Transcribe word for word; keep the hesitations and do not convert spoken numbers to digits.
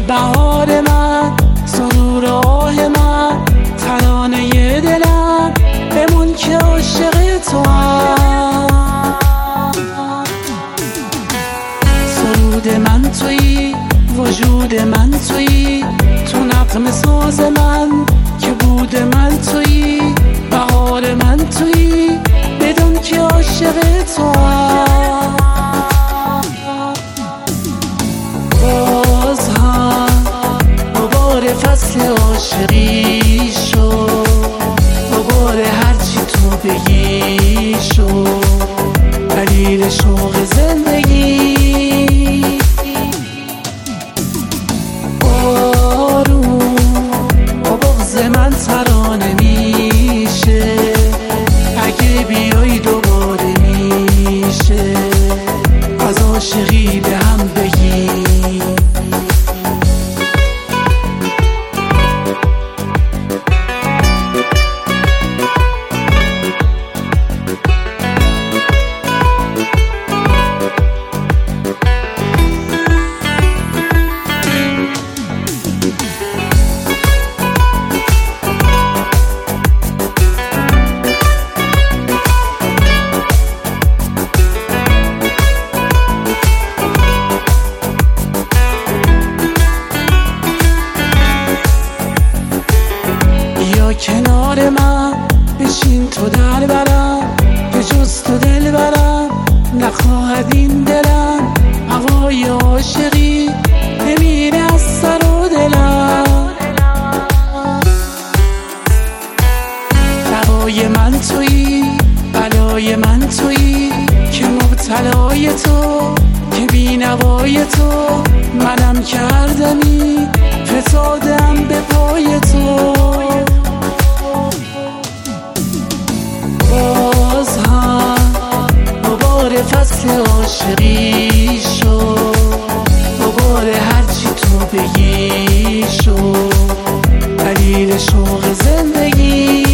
بهار من، سرور آه من، ترانه دلم، بمون که عاشق تو هم. سرود من تویی، وجود من تویی، تو نغمه ساز من که بود من تویی، بهار من تویی، بدون که عاشق تو هم. باز هم دوباره فصل عاشقی شد، دوباره هرچی تو بگی شد، دلیل شوق زندگی. آروم با بغض من ترانه میشه، اگه بیایی دوباره میشه از عاشقی به هم بگی. کنار من بشین تو در برم، به جز تو دل برم نخواهد این دلم. هوای عاشقی بمیره از سر و دلم. دوای من تویی، بلای من تویی، که مبتلای تو، که بینوای تو، منم کردمی فتادم به پای تو. باز هم دوباره فصل عاشقی شد، دوباره هرچی تو بگی شد، دلیل شوق زندگی.